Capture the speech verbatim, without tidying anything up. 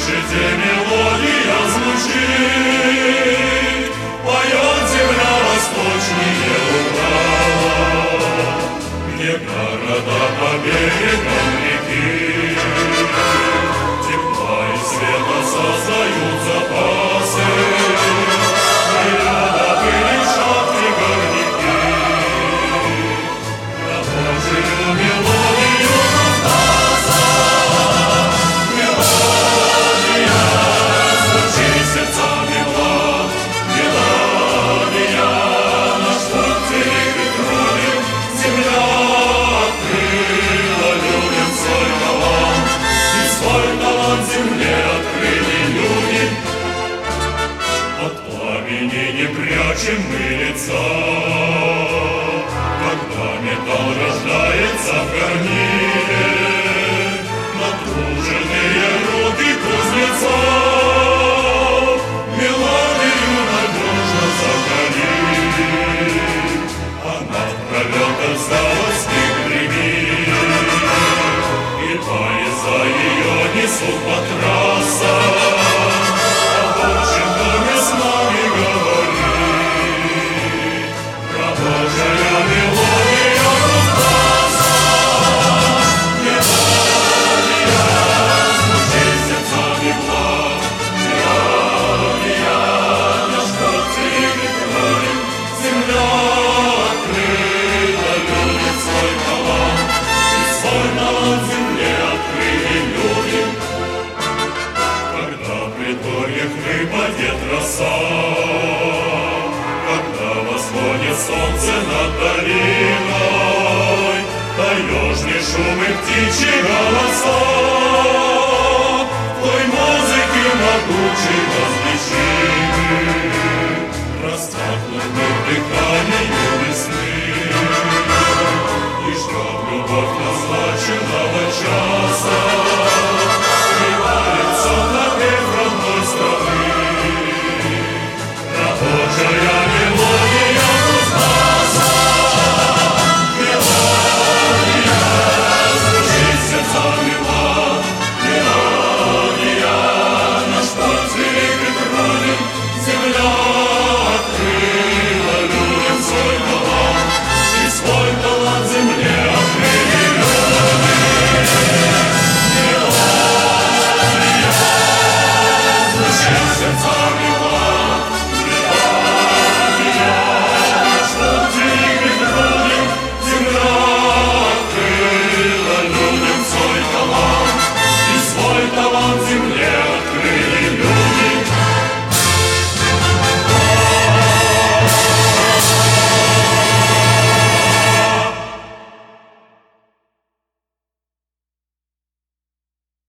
Слышите, мелодия звучит, поет земля восточнее Урала, где города по берегам реки тепла и света создают запасы. Рядом и лишат пригорники на Божию мелодию раздастся. Мелодия звучит сердцами влад, мелодия наш путь перекрыть труден. Земля открыла людям свой талант, и свой талант земле открыли люди. От пламени не прячем мы лица, когда металл рождается в горниле. Натруженные руки кузнеца мелодию надежно закалили. Она в пролетах заводских гремит, и поезда ее несут по трассам. О Божьем доме с нами говорит, рабочая мелодия раздастся. Мелодия звучит сердцами влад, мелодия наш путь перекроет. Земля открыла людям свой талант, и свой талант земле открыли люди. Когда в предгорьях выпадет роса, когда восходит солнце над долиной, таежный шум и птичьи голоса.